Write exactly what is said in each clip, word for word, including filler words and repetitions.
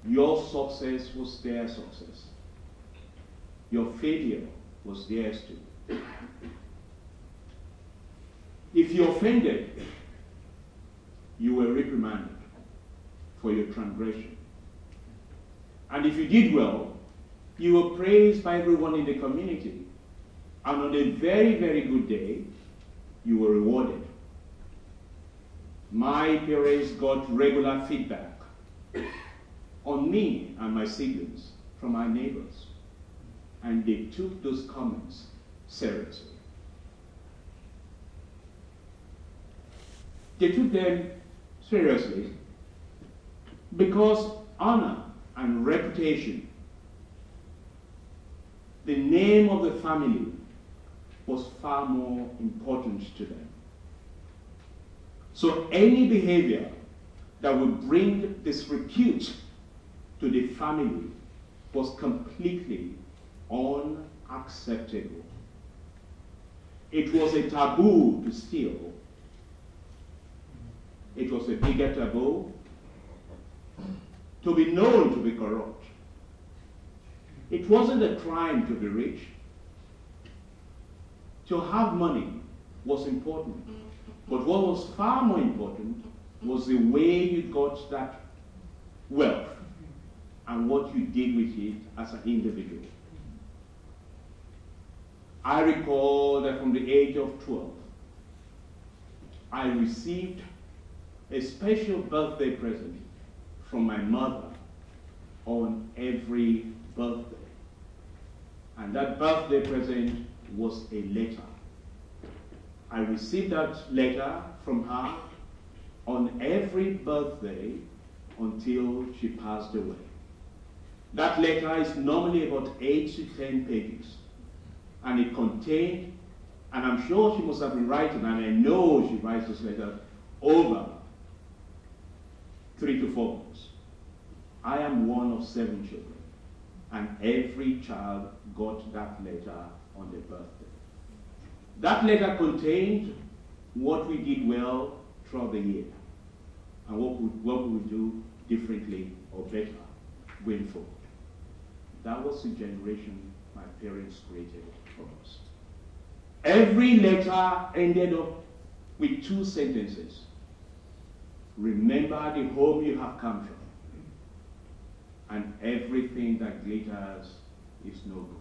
Your success was their success. Your failure was theirs too. If you offended, you were reprimanded for your transgression. And if you did well, you were praised by everyone in the community. And on a very, very good day, you were rewarded. My parents got regular feedback on me and my siblings from my neighbors. And they took those comments seriously. They took them seriously because honor and reputation, the name of the family, was far more important to them. So any behavior that would bring disrepute to the family was completely unacceptable. It was a taboo to steal. It was a bigger taboo to be known to be corrupt. It wasn't a crime to be rich. To have money was important. But what was far more important was the way you got that wealth and what you did with it as an individual. I recall that from the age of twelve, I received a special birthday present from my mother on every birthday. And that birthday present was a letter. I received that letter from her on every birthday until she passed away. That letter is normally about eight to ten pages. And it contained, and I'm sure she must have been writing, and I know she writes this letter over three to four months. I am one of seven children, and every child got that letter on their birthday. That letter contained what we did well throughout the year, and what we, what we would do differently or better going forward. That was the generation my parents created for us. Every letter ended up with two sentences. Remember the home you have come from, and everything that glitters is no good.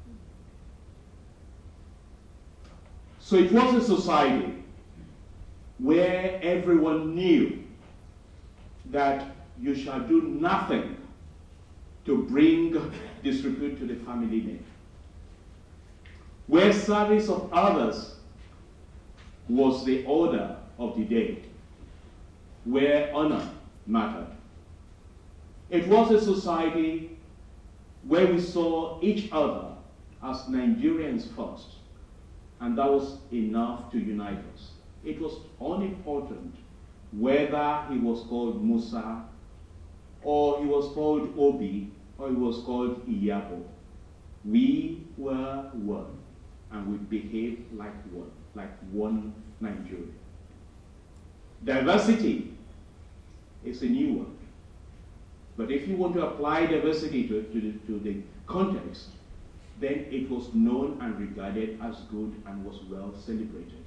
So it was a society where everyone knew that you shall do nothing to bring disrepute to the family name, where service of others was the order of the day, where honor mattered. It was a society where we saw each other as Nigerians first, and that was enough to unite us. It was unimportant whether he was called Musa, or he was called Obi, or he was called Iyabo. We were one, and we behaved like one, like one Nigeria. Diversity is a new word. But if you want to apply diversity to, to, the, to the context, then it was known and regarded as good and was well celebrated.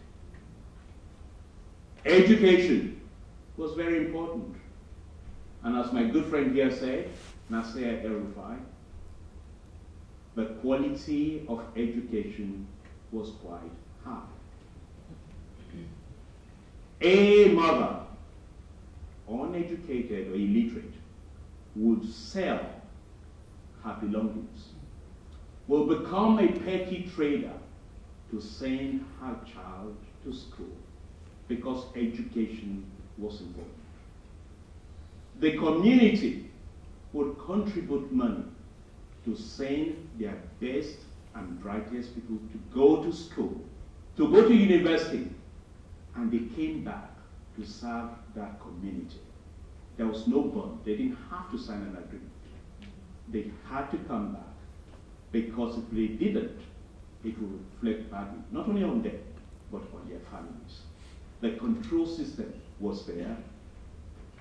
Education was very important. And as my good friend here said, Nasser El-Rufai, the quality of education was quite high. A mother, uneducated or illiterate, would sell her belongings, will become a petty trader to send her child to school because education was important. The community would contribute money to send their best and brightest people to go to school, to go to university, and they came back to serve that community. There was no bond. They didn't have to sign an agreement. They had to come back, because if they didn't, it would reflect badly, not only on them, but on their families. The control system was there,